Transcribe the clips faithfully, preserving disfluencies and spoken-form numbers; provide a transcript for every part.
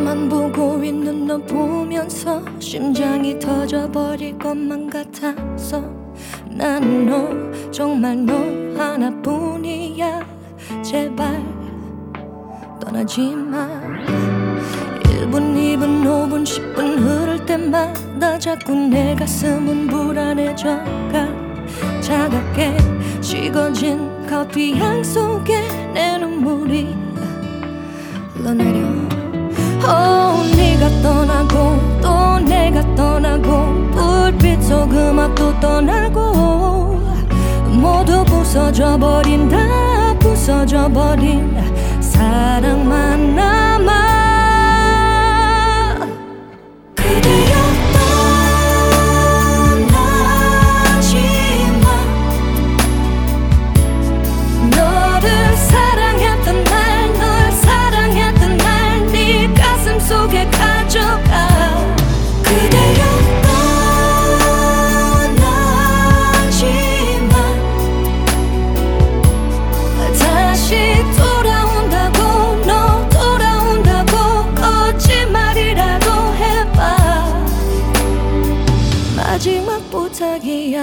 앞만 보고 있는 너 보면서 심장이 터져버릴 것만 같아서 난 너 정말 너 하나뿐이야. 제발 떠나지 마. 일 분 이 분 오 분 십 분 흐를 때마다 자꾸 내 가슴은 불안해져가. 차갑게 식어진 커피향 속에 내 눈물이 흘러내려. oh, 네가 떠나고 또 내가 떠나고 불빛 속 음악도 떠나고 모두 부서져버린다. 부서져버린 사랑만 남아. 그대여 떠나지 마. 너를 사랑했던 날 널 사랑했던 날 네 가슴 속에 가져가. 그대여 떠나지 마. 다시 돌아온다고 너 돌아온다고 거짓말이라도 해봐. 마지막 부탁이야.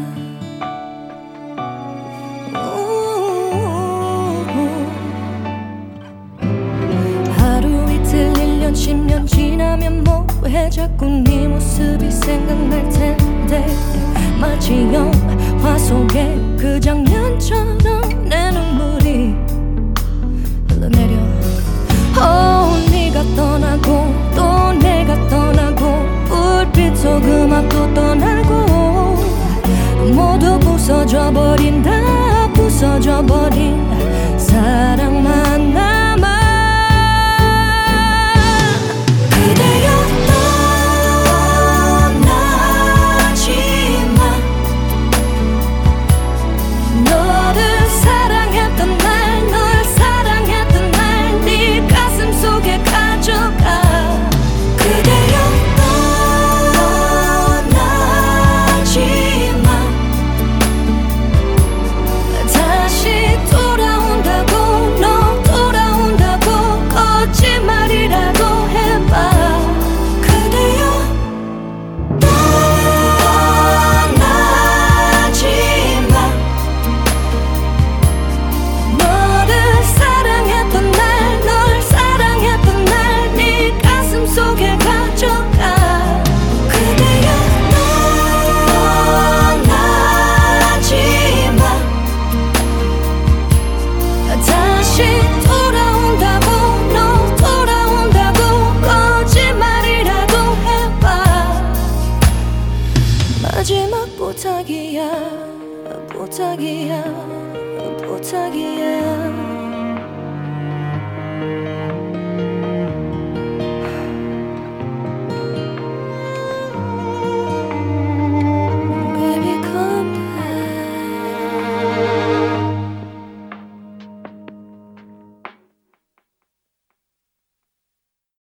하루 이틀 일 년 십 년 지나면 뭐해. 자꾸 네 모습이 생각날 텐데 마치 영화 속의 그 장면처럼 내 눈물이 흘러내려. oh, 네가 떠나고 또 내가 떠나고 불빛 속 음악도 떠나고 모두 부서져버린다. 부서져버린 사랑만 남아. 그대여 떠나지 마. 너를 사랑했던 날 널 사랑했던 날 네 가슴 속에 가져가. 그대여 떠나지 마. 다시 돌아온다고 너 돌아온다고 거짓말이라도 해봐. 그대여 떠나지 마. 너를 사랑했던 날 널 사랑했던 날 네 가슴 속에 가져가. 그대여 떠나지 마. 다시 돌아온다고 너 돌아온다고 거짓말이라도 해봐. 마지막 부탁이야. 부탁이야. 부탁이야.